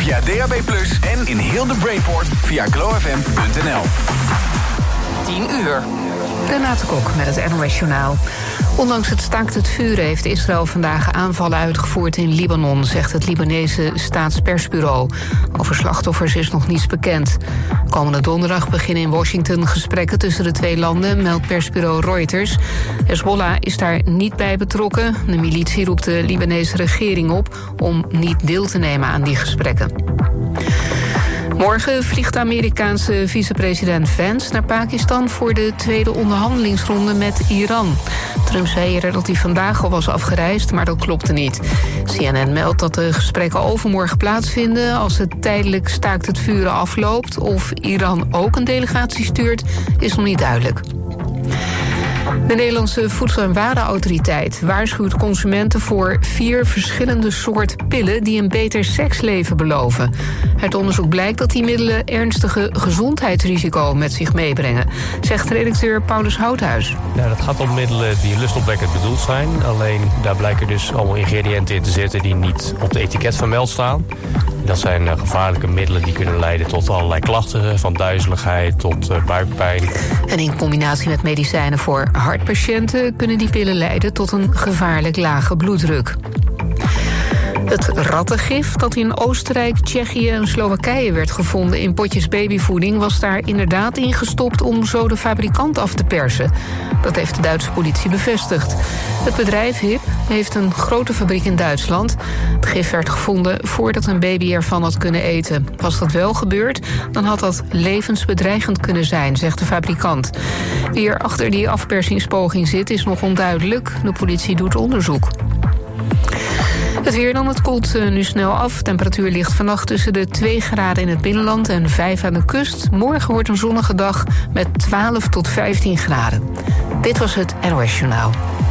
via DAB+ en in heel de Brainport via glowfm.nl. 10 uur. Renate Kok met het NOS Journaal. Ondanks het staakt het vuren heeft Israël vandaag aanvallen uitgevoerd in Libanon, zegt het Libanese staatspersbureau. Over slachtoffers is nog niets bekend. Komende donderdag beginnen in Washington gesprekken tussen de twee landen, meldt persbureau Reuters. Hezbollah is daar niet bij betrokken. De militie roept de Libanese regering op om niet deel te nemen aan die gesprekken. Morgen vliegt de Amerikaanse vicepresident Vance naar Pakistan voor de tweede onderhandelingsronde met Iran. Trump zei eerder dat hij vandaag al was afgereisd, maar dat klopte niet. CNN meldt dat de gesprekken overmorgen plaatsvinden als het tijdelijk staakt het vuren afloopt. Of Iran ook een delegatie stuurt, is nog niet duidelijk. De Nederlandse Voedsel- en Warenautoriteit waarschuwt consumenten voor 4 verschillende soorten pillen die een beter seksleven beloven. Uit onderzoek blijkt dat die middelen ernstige gezondheidsrisico met zich meebrengen, zegt redacteur Paulus Houthuis. Nou, dat gaat om middelen die lustopwekkend bedoeld zijn. Alleen daar blijken dus allemaal ingrediënten in te zitten die niet op het etiket vermeld staan. Dat zijn gevaarlijke middelen die kunnen leiden tot allerlei klachten, van duizeligheid tot buikpijn. En in combinatie met medicijnen voor hartpatiënten kunnen die pillen leiden tot een gevaarlijk lage bloeddruk. Het rattengif dat in Oostenrijk, Tsjechië en Slowakije werd gevonden in potjes babyvoeding was daar inderdaad ingestopt om zo de fabrikant af te persen. Dat heeft de Duitse politie bevestigd. Het bedrijf HIP heeft een grote fabriek in Duitsland. Het gif werd gevonden voordat een baby ervan had kunnen eten. Was dat wel gebeurd, dan had dat levensbedreigend kunnen zijn, zegt de fabrikant. Wie er achter die afpersingspoging zit is nog onduidelijk. De politie doet onderzoek. Het weer dan, het koelt nu snel af. Temperatuur ligt vannacht tussen de 2 graden in het binnenland en 5 aan de kust. Morgen wordt een zonnige dag met 12 tot 15 graden. Dit was het NOS Journaal.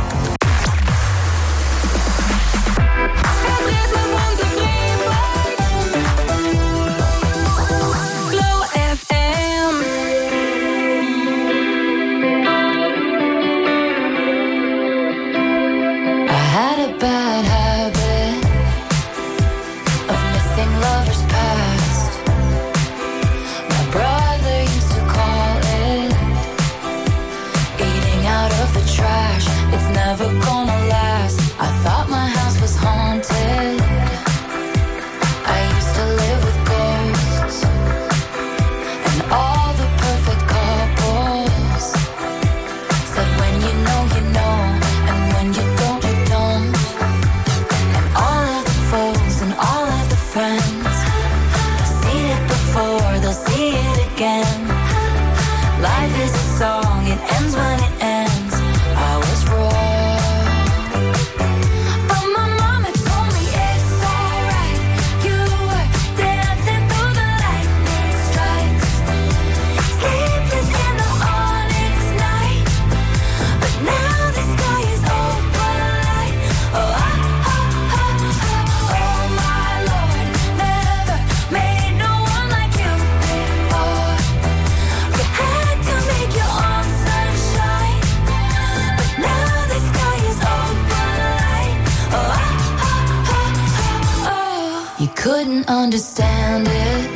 Couldn't understand it,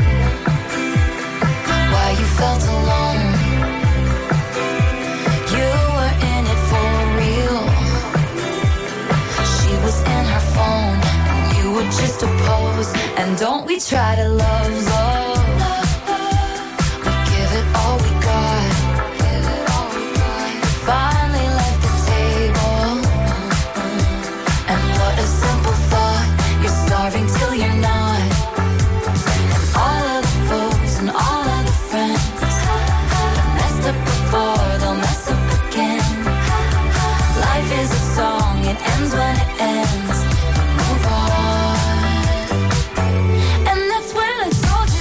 why you felt alone. You were in it for real. She was in her phone, and you were just a pose. And don't we try to love, we give it all we got. Finally left the table, and what a simple thought. You're starving till you're not. It ends when it ends. We move on, and that's when I told you.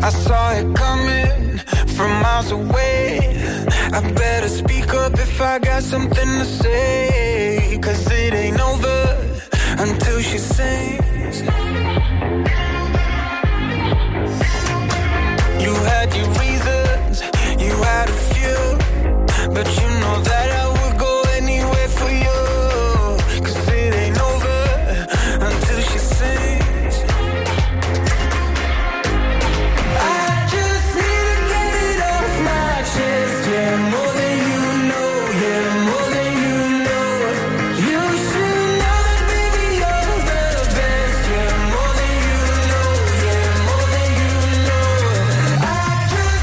I saw it coming from miles away. I better speak up if I got something to say, 'cause it ain't over until she sings. You had your reasons, you had a few, but you know that I would go anywhere for you, 'cause it ain't over until she sings. I just need to get it off my chest, yeah, more than you know, yeah, more than you know. You should know that, baby, you're the best, yeah, more than you know, yeah, more than you know. I just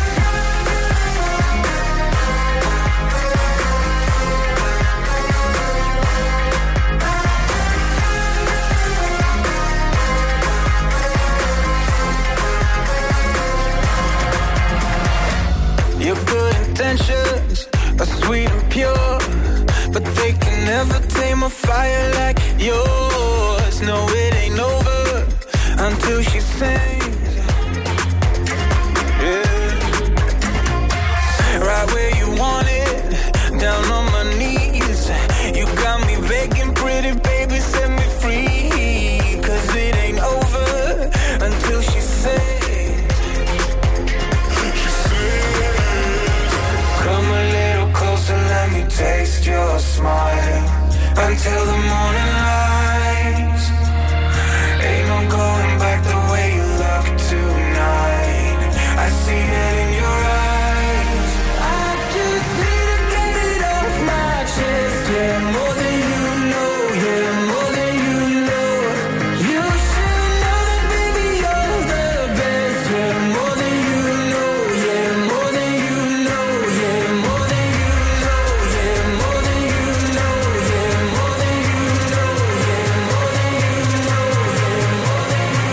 your good intentions are sweet and pure, but they can never tame a fire like yours. No, it ain't over until she sings. Yeah. Right where you want it, down on my knees. You got me begging, pretty baby, set me free, 'cause it ain't over until she sings. Come a little closer, let me taste your smile, until the morning lights. Ain't no going back the way you look tonight. I see it in your eyes. I just need to get it off my chest, yeah, more than you know, yeah, more than you know. You should know that, baby, you're the best, yeah, more than you know, yeah, more than you know, yeah, more than you know, yeah, more than you know, yeah, more than you know, yeah, more than you know, yeah, more than you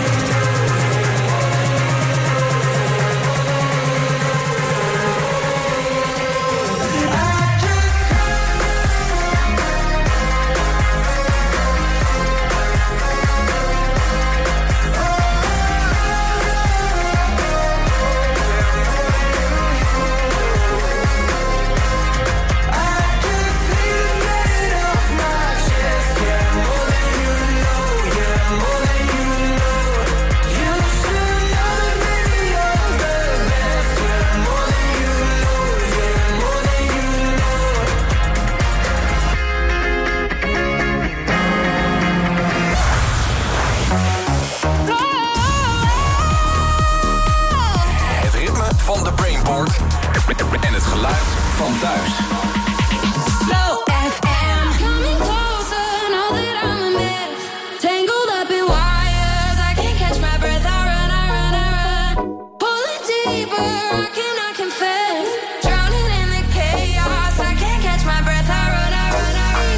Het ritme van de Brainport en het geluid van thuis. Flow FM. Coming closer, know that I'm a mess. Tangled up in wires, I can't catch my breath. I run, I run, I run. Pulling deeper, I cannot confess. Drowning in the chaos, I can't catch my breath. I run, I run, I run.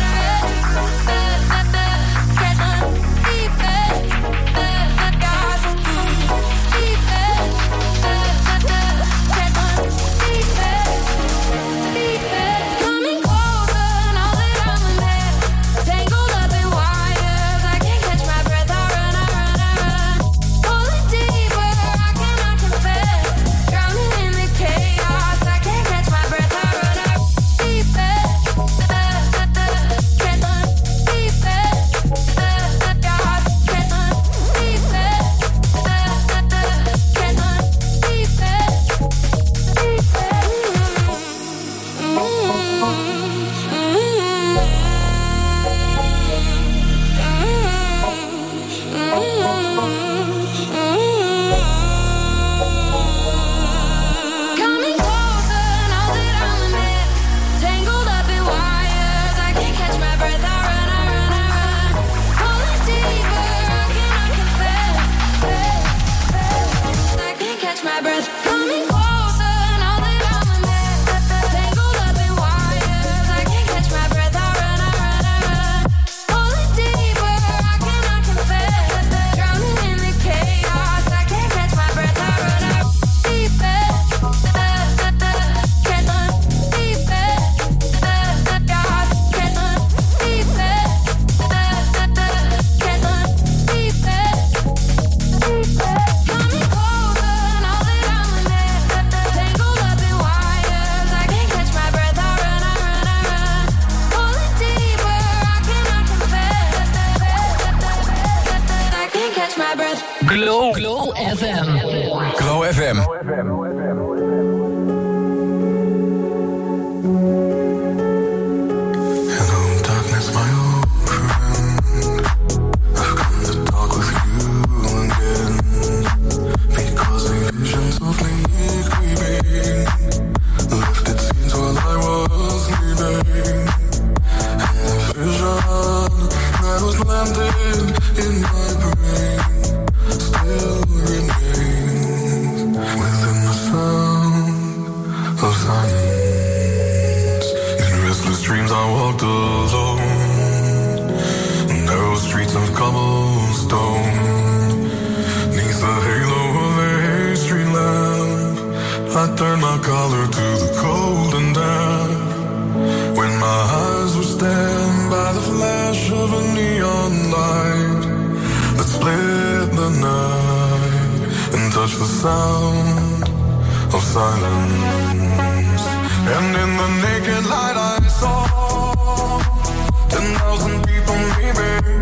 Catch my deeper, chaos, deeper, catch my deeper. Coming closer, know that I'm a mess. Tangled up in wires, I can't catch my breath. I run, I run, I run. Pulling deeper, I cannot confess. Drowning in the chaos, I can't catch my breath. I run, I run. Deeper, catch my deeper. Chaos, catch my deeper. Catch my Coming closer, know that I'm a mess. Tangled up in wires, I can't catch my breath. I run, I run, I run. Pulling deeper, I cannot confess. I can't catch my breath. Coming closer, know that I'm a mess. Tangled up in wires, I can't catch my breath. I run, I run, I run. Pulling deeper, I cannot confess. Drowning in the chaos, I can't catch my breath. I run, I run. Deeper, catch my deeper. Chaos, catch my deeper. Catch my deeper. Coming closer, know that Glow FM. Glow FM. Hello, darkness, my old friend. I've come to talk with you again. Because a vision softly creeping left its scenes while I was sleeping. And the vision that was landed in my brain still remains within the sound of silence. In restless dreams I walked alone, narrow streets of cobblestone. Neath the halo of a street lamp, I turned my collar to the cold and damp. When my eyes were stabbed by the flash of a neon light that split the night and touched the sound of silence. And in the naked light I saw 10,000 people maybe.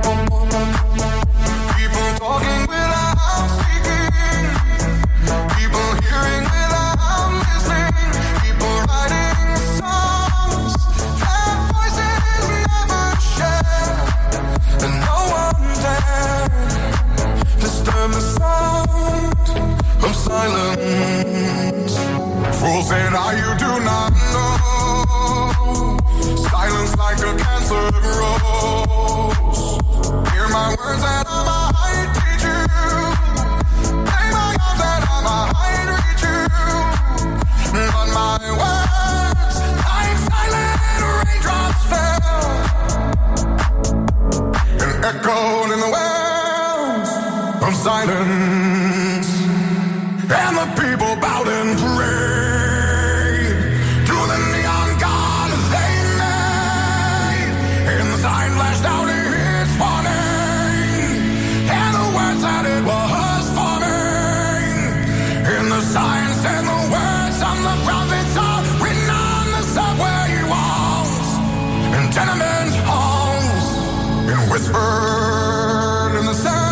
People talking without speaking. People hearing without listening. People writing songs that voices never share. And no one dared disturb the sound of silence. Fools say now you do not know. Silence like a cancer grows. Hear my words and I might teach you. Lay my arms and I might reach you. But my words like silent raindrops fell and echoed in the wells of silence. And the people bowed and prayed to the neon god they made. And the sign flashed out its warning, and the words that it was forming. And the sign said the words of the prophets are written on the subway walls and tenement halls, and whispered in the sound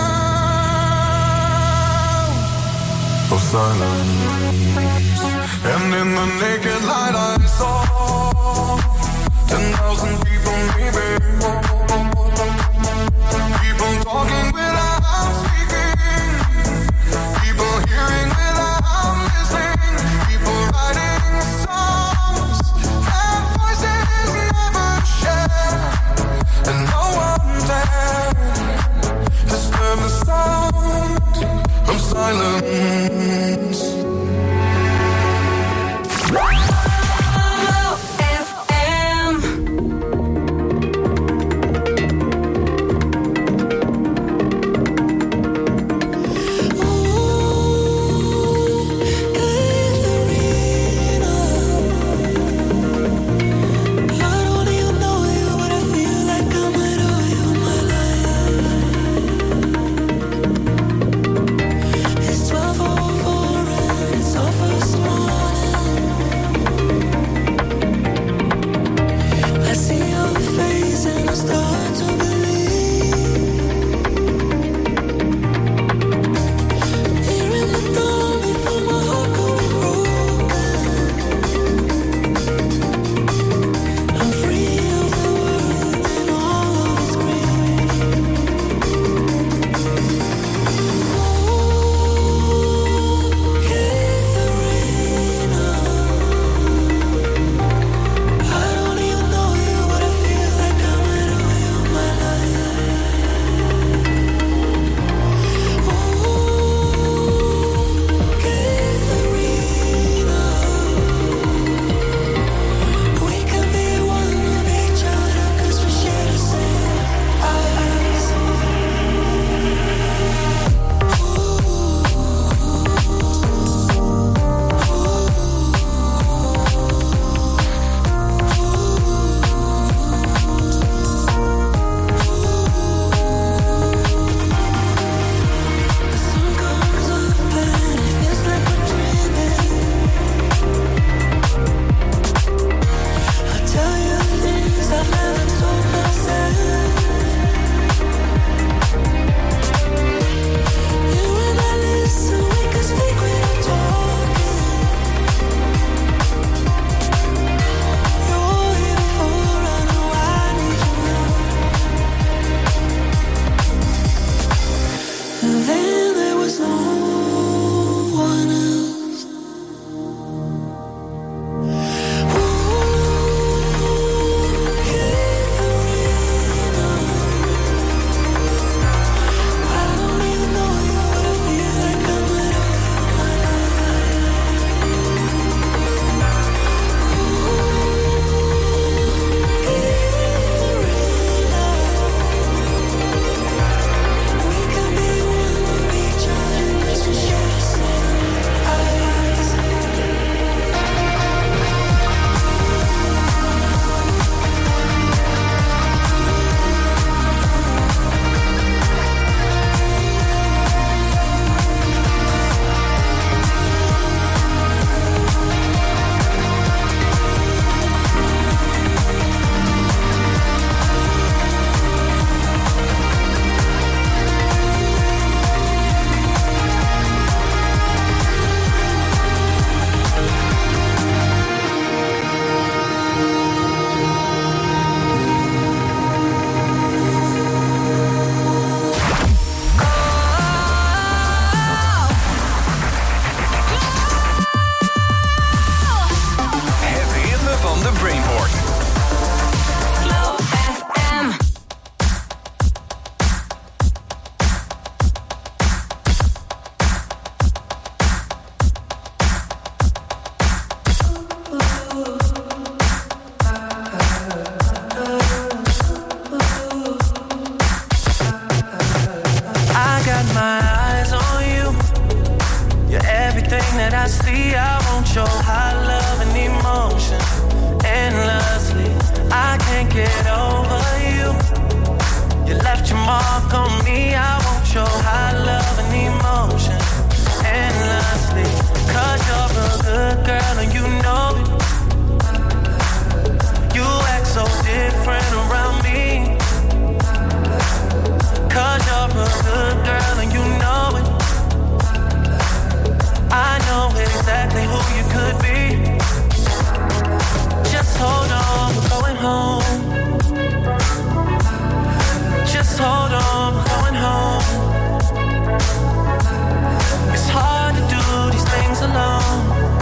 of silence. And in the naked light I saw 10,000 people maybe. People talking without speaking. People hearing without listening. People writing songs that voices never share. And no one dared disturb the sound of silence. FM. that I see, I want your high love and emotion endlessly. I can't get over you. You left your mark on me. I want your high love and emotion endlessly. 'Cause you're a good girl and you know it. You act so different around me. 'Cause you're a good girl and you know it. I know exactly who you could be. Just hold on, we're going home. Just hold on, we're going home. It's hard to do these things alone.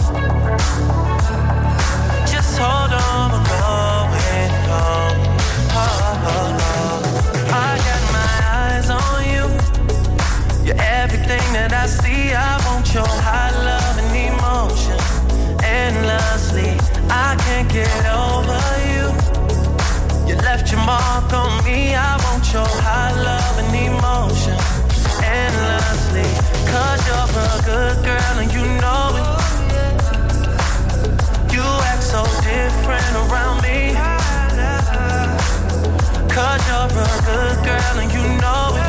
Just hold on, we're going home. Oh, oh, oh. I got my eyes on you. You're everything that I see. I want your high love and emotion endlessly. I can't get over you. You left your mark on me. I want your high love and emotion endlessly. 'Cause you're a good girl and you know it. You act so different around me. 'Cause you're a good girl and you know it.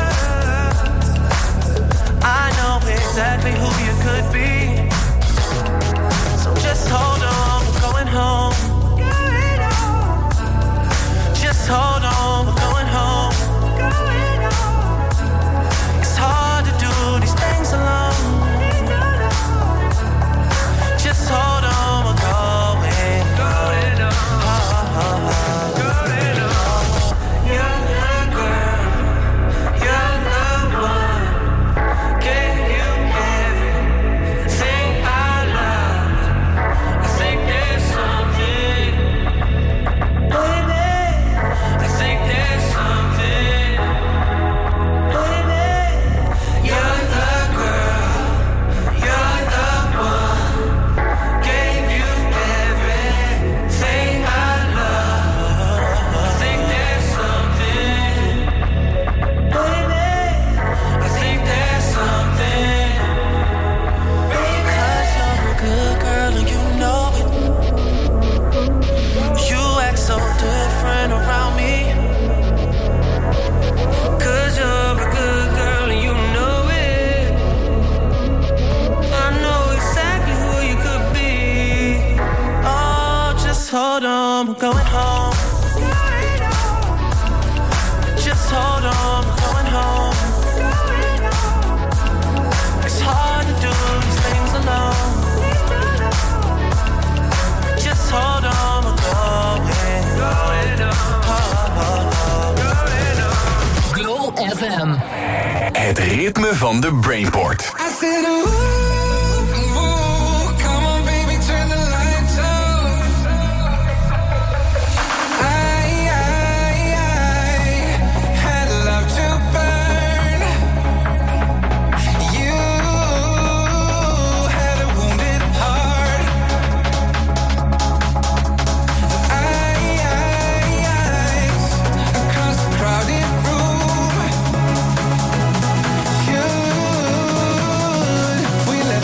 I know exactly who you could be. So just hold on, we're going home. Just hold on, we're going home. It's hard to do these things alone. Just hold on, we're going home. Oh, oh, oh. You're the girl, you're the one. Can you everything I love? I think there's something, baby. I think there's something, baby. You're the girl, you're the one. Gave you everything I love. I think there's something, baby. I think there's something, because you're a good girl and you know it. You act so different around me. 'Cause you're a good girl and you know it. I know exactly who you could be. Oh, just hold on, we're going home. Just hold on, we're going home. It's hard to do these things alone. Just hold on, we're going home. Glow FM. Het ritme van de Brainport. I said, ooh, come on, baby, turn the lights off. I had love to burn. You had a wounded heart. Eyes across the crowded room. Should we let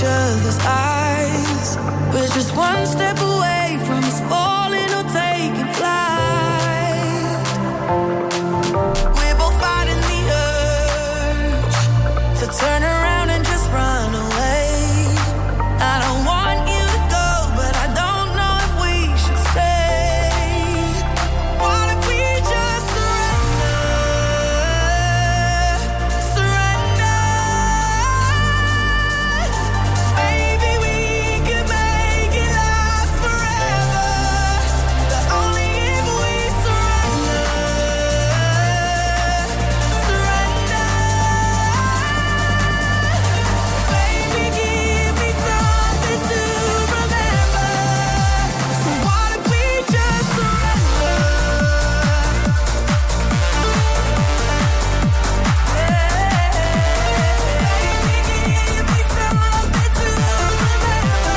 each other's eyes. We're just one step away from us falling or taking flight. We're both fighting the urge to turn around and just run away. I don't want you to go, but I don't know if we should stay. What if we just surrender? Maybe we could make it last forever. But only if we surrender. Baby, give me something to remember. So what if we just surrender? Baby, give me something to remember.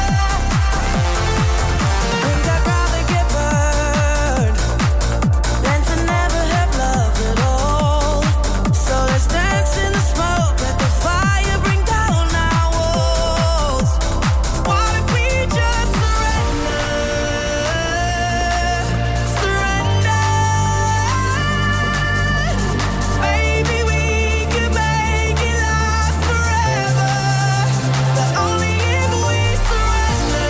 Think I'd rather get burned than to never have loved at all. So let's dance in the smoke, let the fire bring down our walls. What if we just surrender? Maybe we could make it last forever. But only if we surrender.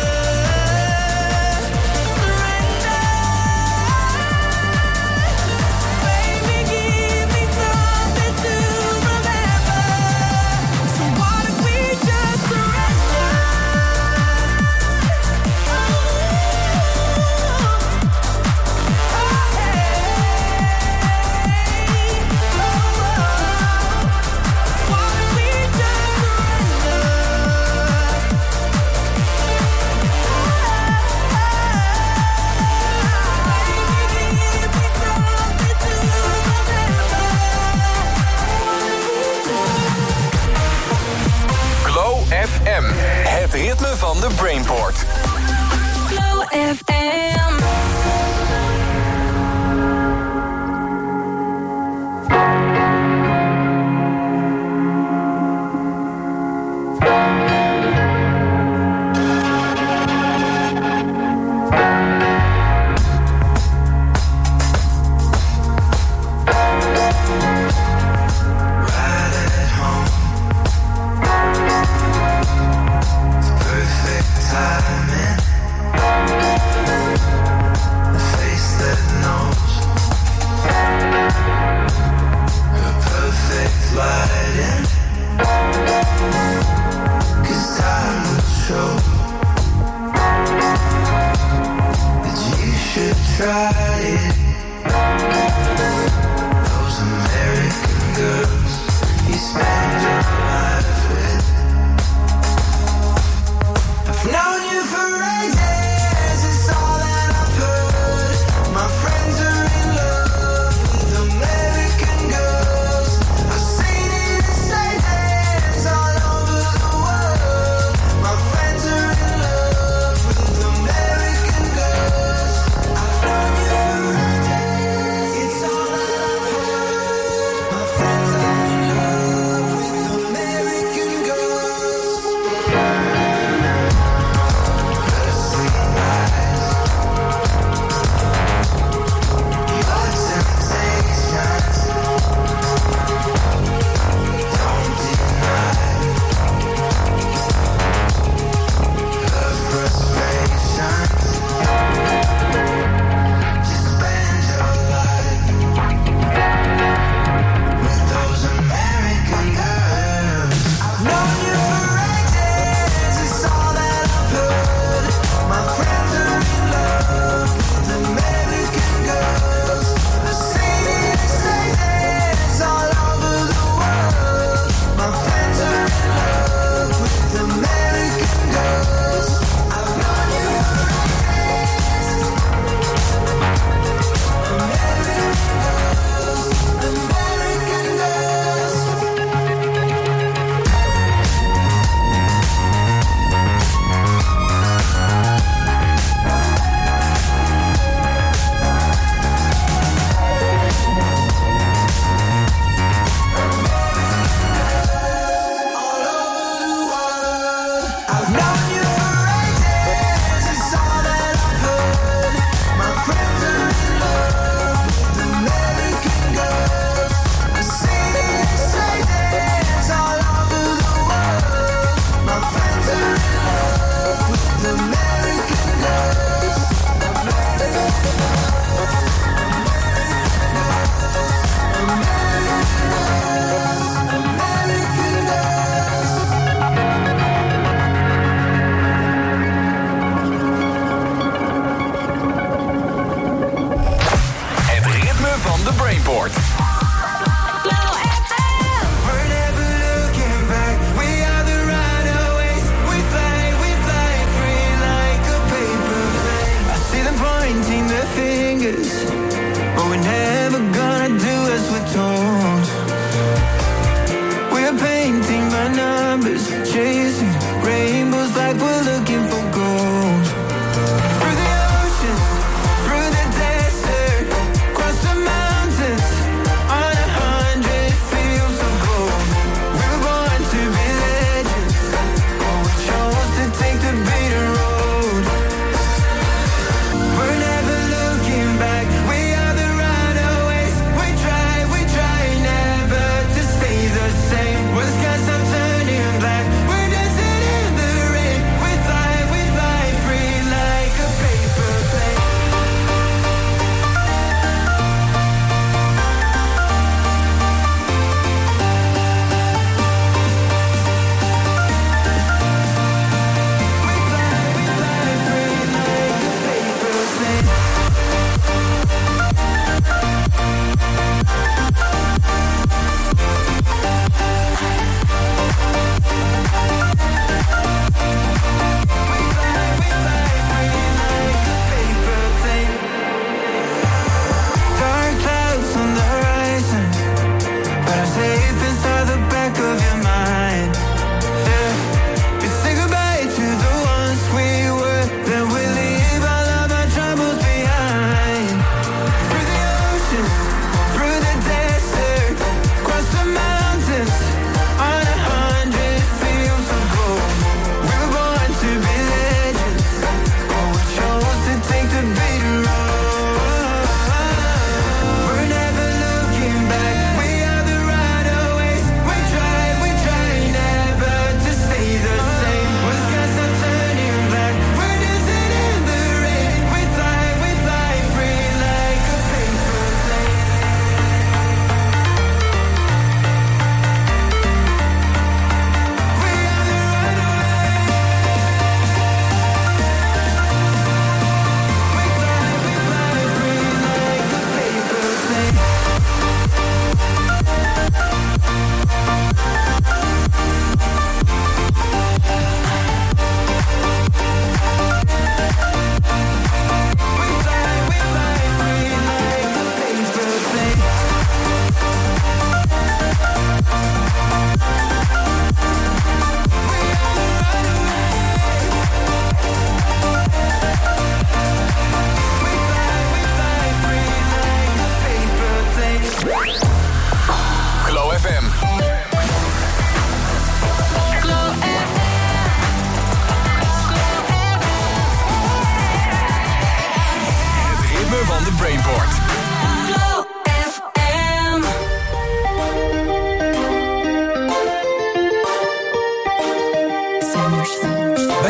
Baby, give me something to remember. So what if we just surrender? What if we just Glow FM, het ritme van de Brainport. Glow FM. Right at home. It's perfect timing.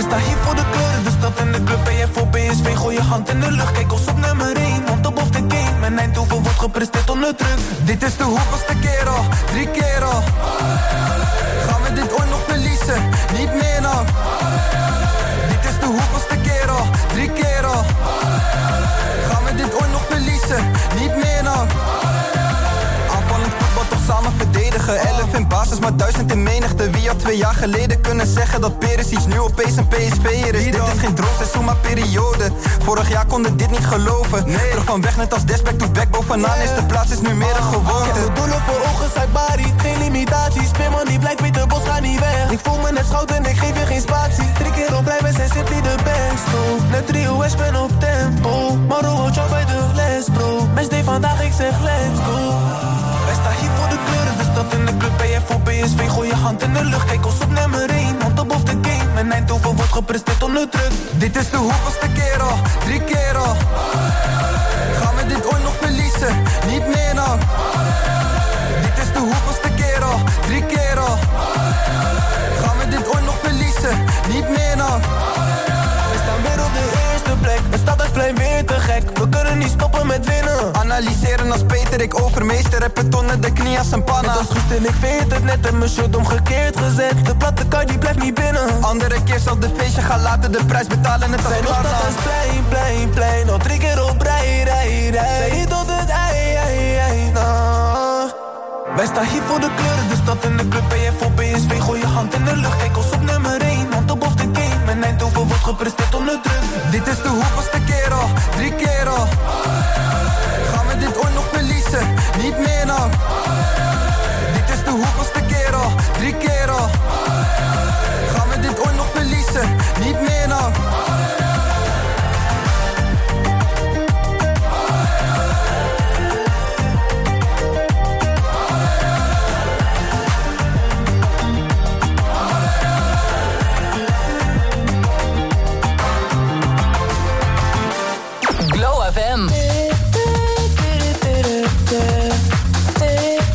Wij staan hier voor de kleuren, de stad en de club. Ben jij voor PSV, gooi je hand in de lucht. Kijk ons op nummer 1, on top of the game. Mijn Eindhoven wordt gepresteerd onder druk. Dit is de hoeveelste keer al, 3 keer al. Gaan we dit ooit nog verliezen? Niet meer dan. Dit is de hoeveelste keer al, 3 keer al. Gaan we dit ooit nog verliezen? Niet meer dan. Aanvallend voetbal toch samen verdedigen. 11 in basis, maar 1000 in menigte. Wie had 2 jaar geleden kunnen zeggen dat Perisic nu opeens een PSV'er is? Dit is geen droomseizoen, maar periode. Vorig jaar konden dit niet geloven. Terug van weg net als Desback to back. Bovenaan is de plaats is nu meer een gewoonte. De doelen voor ogen zijn Bari, geen limitaties. Speelman die blijkt, Pieter Bos gaat niet weg. Ik voel me net schout en ik geef je geen spatie. 3 keer op rij, wij zijn simply de best, bro. Net trio, West ben op tempo. Maro, job bij de les, bro. Matchday vandaag, ik zeg let's go. Wij staan hier voor de kleuren, de stad in de club. Ben jij voor PSV, gooi je hand in de lucht. Kijk ons op nummer 1, on top of the game. Mijn Eindhoven wordt gepresteerd onder druk. Dit is de hoeveelste keer al, 3 keer al. Gaan we dit ooit nog verliezen? Niet meer dan. Dit is de hoeveelste keer al, 3 keer al. Gaan we dit ooit nog verliezen? Niet meer dan. We staan weer op de eerste plek. Het staat uit plein weer te gek. We kunnen niet stoppen met winnen. Analyseren als Peter, ik overmeester. Heb het onder de knie als een panna. Net als goed en ik vind het net en mijn shirt omgekeerd gezet. De platte kar die blijft niet binnen. Andere keer zal de feestje gaan laten de prijs betalen net als Zijn nog Klarna. dat als plein. Al 3 keer op rij. Zij hier tot het ei. Wij staan hier voor de kleuren, de stad en de club. Ben jij voor PSV, gooi je hand in de lucht. Kijk ons op nummer 1, on top of the game. Mijn Eindhoven wordt gepresteerd onder druk. Dit is de hoeveelste keer al, 3 keer al. Gaan we dit ooit nog verliezen? Niet meer dan. Dit is de hoeveelste keer al, 3 keer al. Gaan we dit ooit nog verliezen? Niet meer dan. Glow FM.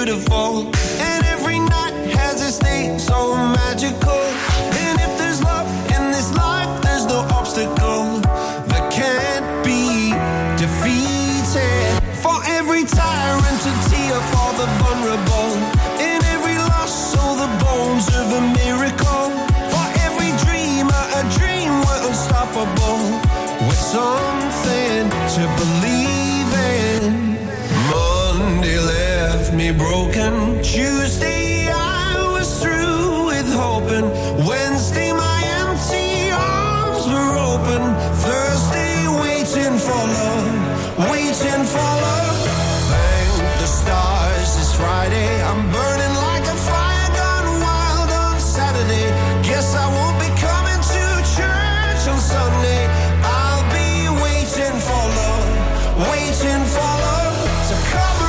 beautiful. And every night has its day so magical. And if there's love in this life, there's no obstacle that can't be defeated. For every tyrant a tear for the vulnerable. In every loss, so the bones of a miracle. For every dreamer, a dream we're unstoppable. With something to believe in. Monday left me broken. Tuesday I was through with hoping. Wednesday my empty arms were open. Thursday waiting for love, waiting for love. Thank the stars it's Friday. I'm burning like a fire gone wild on Saturday. Guess I won't be coming to church on Sunday. I'll be waiting for love, waiting for love to come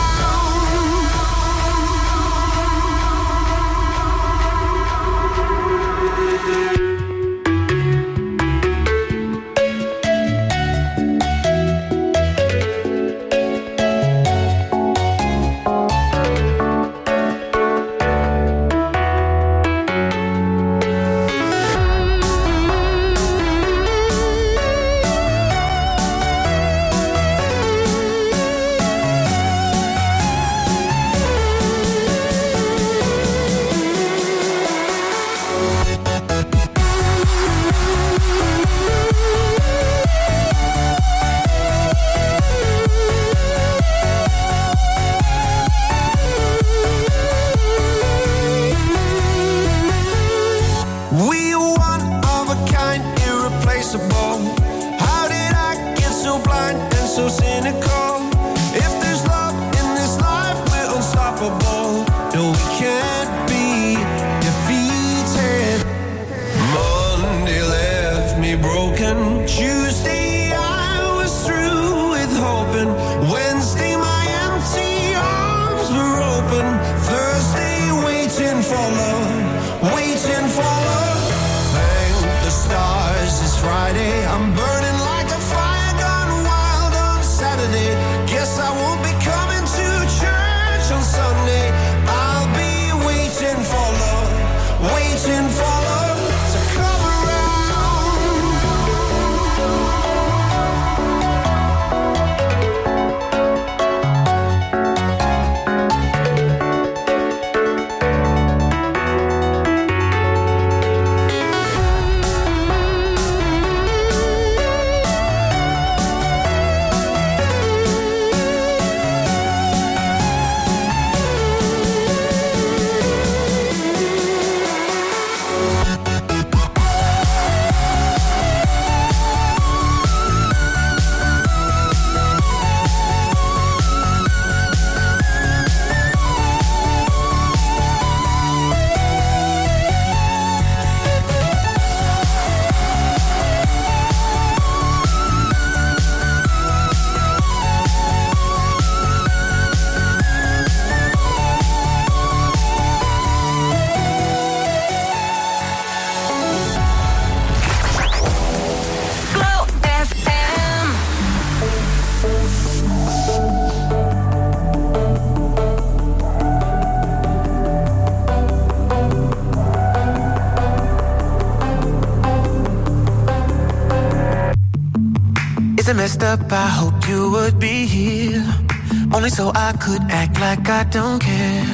messed up, I hoped you would be here. Only so I could act like I don't care.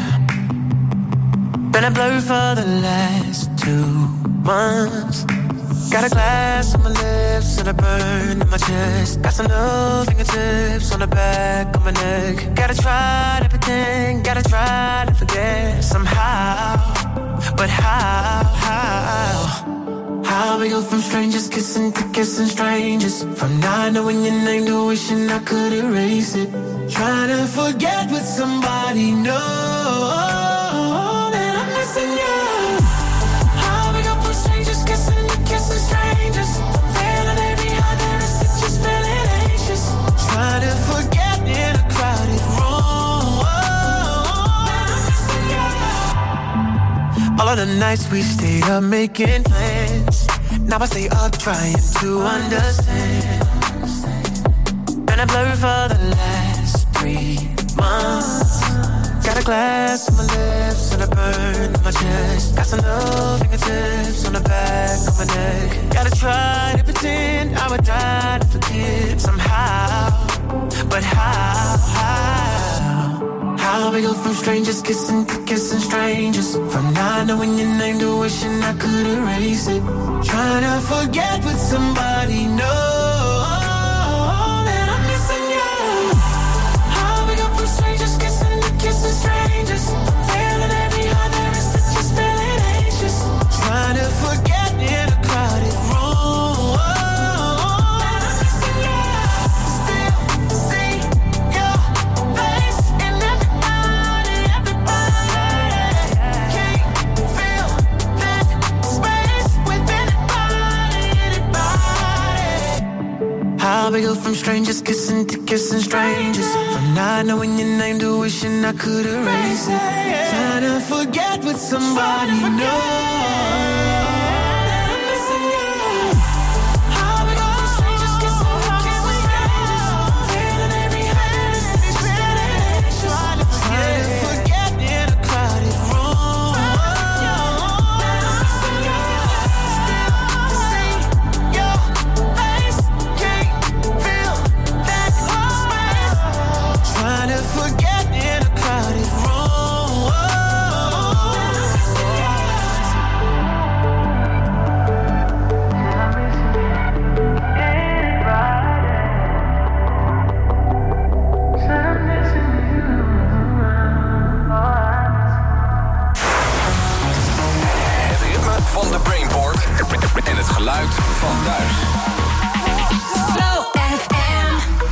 Been a blur for the last 2 months. Got a glass on my lips and a burn in my chest. Got some new fingertips on the back of my neck. Gotta try to pretend, gotta try to forget somehow. But how? How we go from strangers kissing to kissing strangers, from not knowing your name to wishing I could erase it. Trying to forget with somebody new that I'm missing you. How we go from strangers kissing to kissing strangers, from feeling every heart there is to just feeling anxious. Trying to forget in a crowded room that I'm missing you. All of the nights we stayed up making plans, now I stay up trying to understand. Been a blur for the last 3 months. Got a glass on my lips and a burn on my chest. Got some love fingertips on the back of my neck. Gotta try to pretend I would die to forget somehow. But how? How we go from strangers kissing to kissing strangers, from not knowing your name to wishing I could erase it. Trying to forget what somebody knows that I'm missing you. How we go from strangers kissing to kissing strangers, feeling every heart there is to just feeling anxious. Trying to forget in a crowded room that I'm missing you. Still see your face in everybody. Can't feel that space with anybody. How we go from strangers kissing to kissing strangers, from not knowing your name to wishing I could erase it. Trying to forget what somebody knows. Van de Brainport en het geluid van thuis. Flow FM.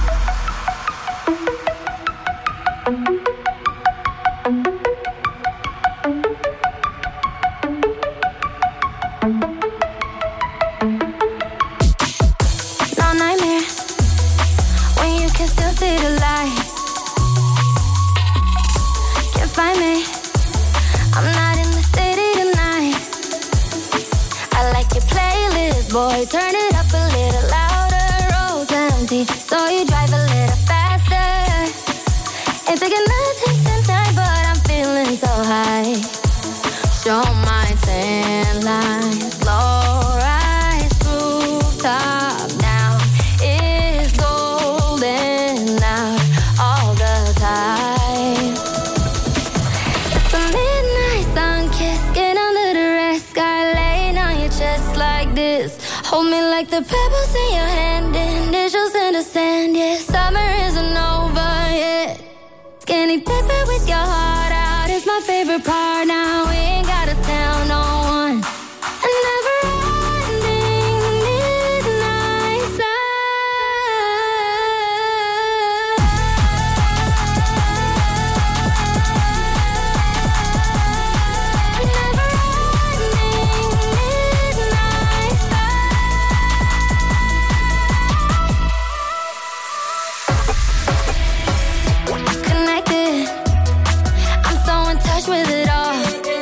No nightmare when you can still see the light. Can't find me. I'm not in the city tonight. I like your playlist, boy. Turn it up a little louder. Roads empty, so you drive a little faster. Ain't taking nothing tonight, but I'm feeling so high. Show my tan lines, low rise, rooftop now is golden out all the time. It's the midnight sun kiss, get under the red sky, laying on your chest like this. Hold me like the pebbles in your hand, initials in the sand. Yeah, summer isn't over yet. Skinny dipping with your heart out is my favorite part. Now we ain't gotta tell no one. A never-ending midnight connected. I'm so in touch with it all.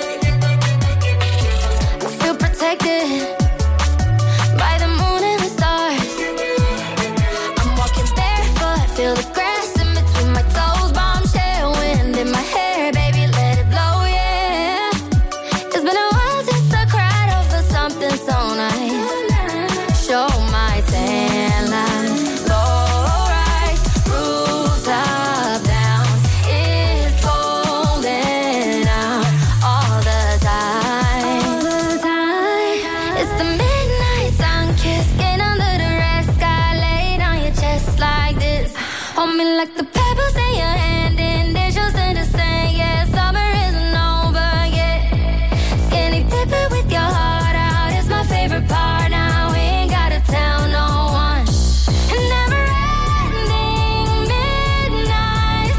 I feel protected by the moon and the stars. I'm walking barefoot, feel the grass in between my toes. Bombshell wind in my hair, baby, let it blow, yeah. It's been a while since I cried over something so nice. Show my tan lines, low rise, rooftop down. It's golden out all the time. It's the midnight sun kiss, get under the red sky, laid on your chest like this. Hold me like the pebbles in your hand, initials in the sand. Yeah, summer isn't over yet. Skinny dipping with your heart out is my favorite part. Now we ain't gotta tell no one. A never-ending midnight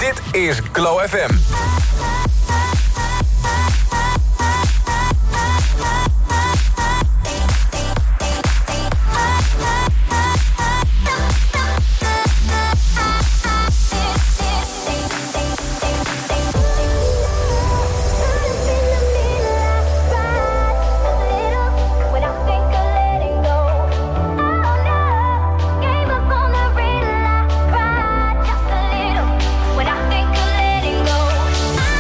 Dit is Glow FM. When I think of letting go,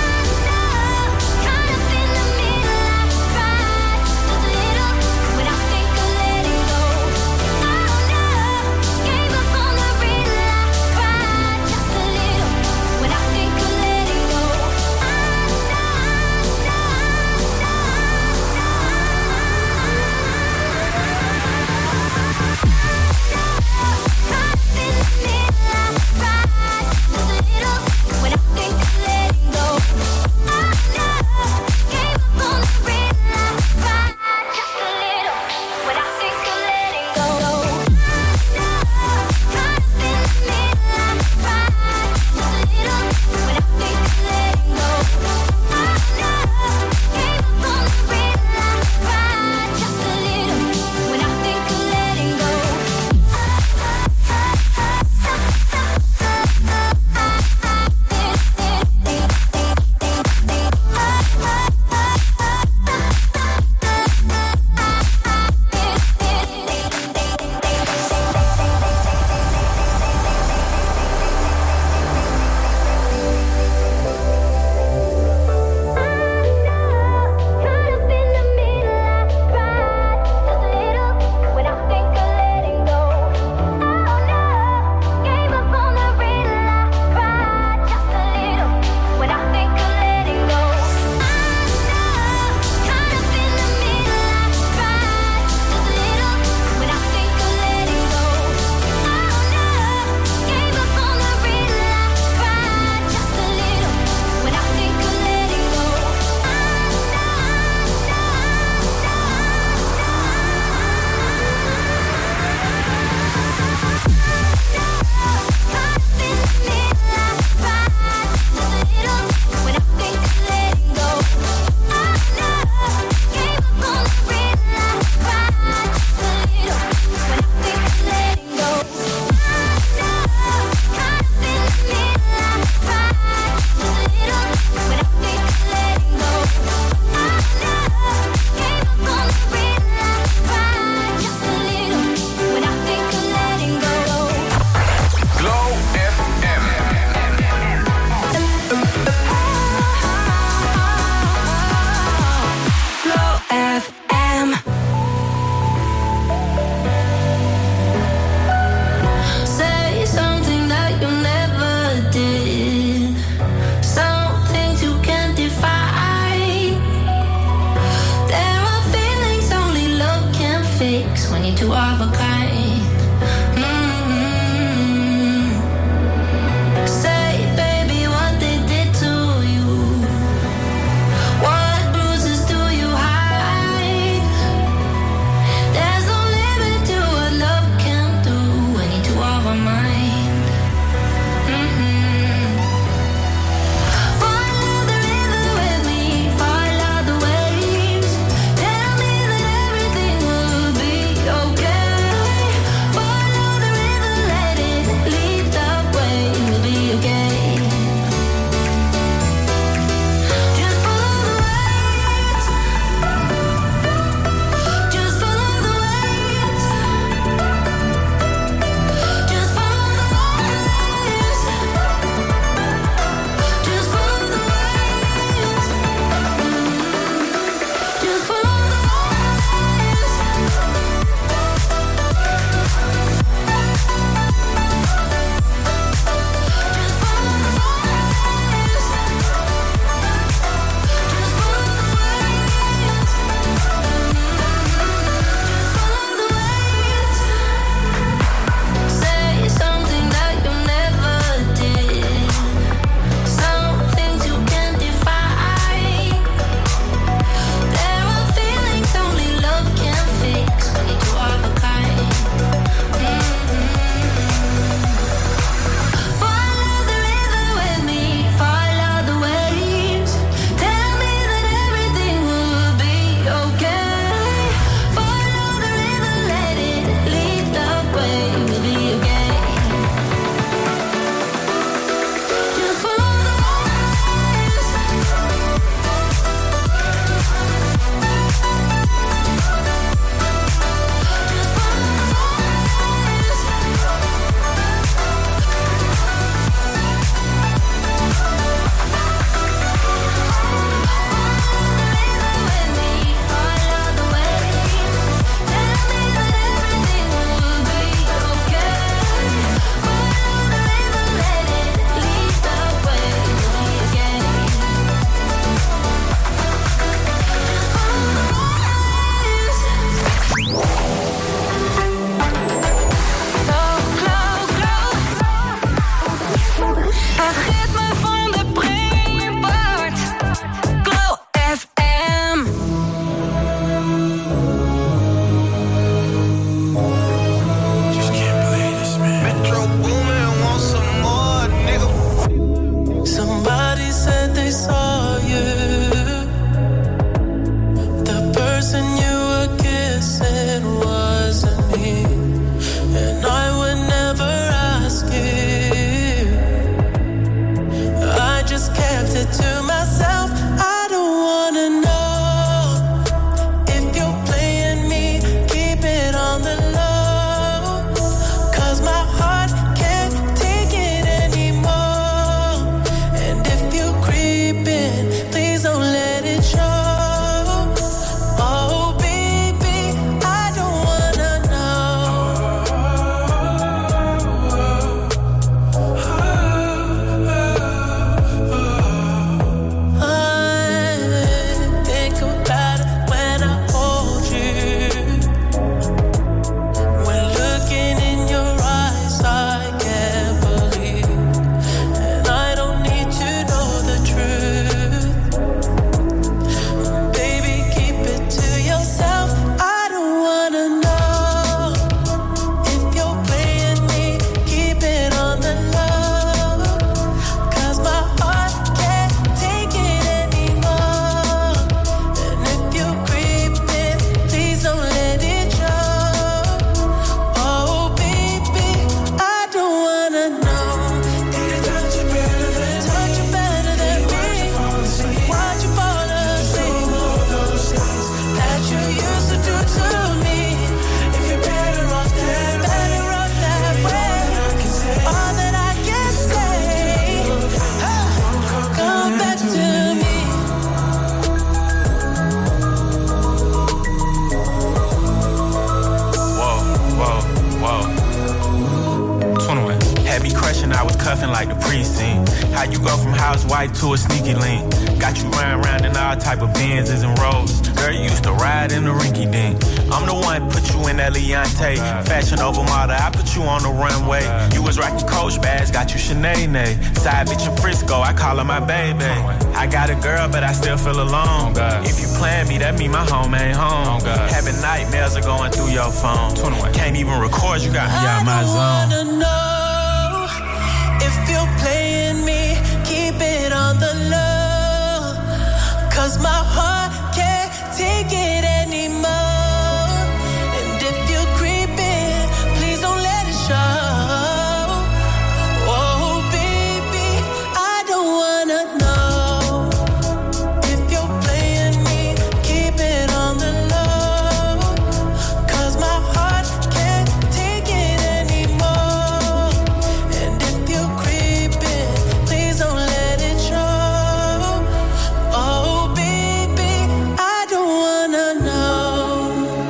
How you go from housewife to a sneaky link? Got you round in all type of Benzes and Rolls. Girl, you used to ride in the rinky dink. I'm the one put you in that Leontay. Fashion over model, I put you on the runway. You was rocking Coach bags, got you Sinead. Side bitch in Frisco, I call her my baby. I got a girl, but I still feel alone. If you plan me, that mean my home ain't home. Having nightmares are going through your phone. Can't even record, you got me out my zone. I wanna know if you're playing me, keep it on the low. 'Cause my heart can't take it anymore. And if you're creeping, please don't let it show. Oh, baby, I don't wanna know if you're playing me, keep it on the low. 'Cause my heart can't take it anymore. And if you're creeping, please don't let it show. Oh, baby, I don't wanna know.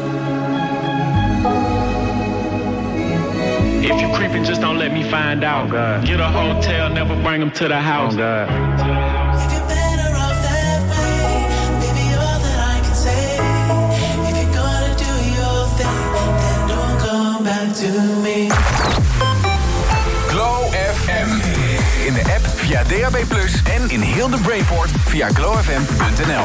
If you creeping, just don't let me find out. Get a hotel, never bring them to the house. If you're better off that way, baby, all that I can say. If you're gonna do your thing, then don't come back to me. Glow FM. In de app via DAB+ en in heel de Brainport via glowfm.nl.